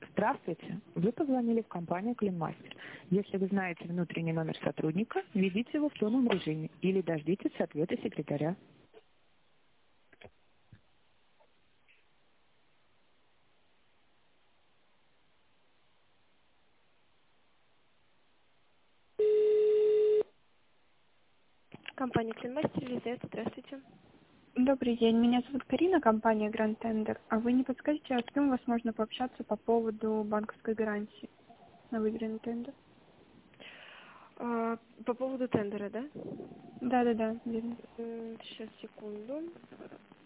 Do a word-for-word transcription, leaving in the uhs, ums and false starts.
Здравствуйте. Вы позвонили в компанию «Клинмастер». Если вы знаете внутренний номер сотрудника, введите его в тоновом режиме или дождитесь ответа секретаря. Компания «Клинмастер», Елизавета, здравствуйте. Добрый день, меня зовут Карина, компания Grand Tender. А вы не подскажете, а с кем возможно пообщаться по поводу банковской гарантии на выигранный тендер? А, по поводу тендера, да? Да-да-да, верно. М, Сейчас, секунду.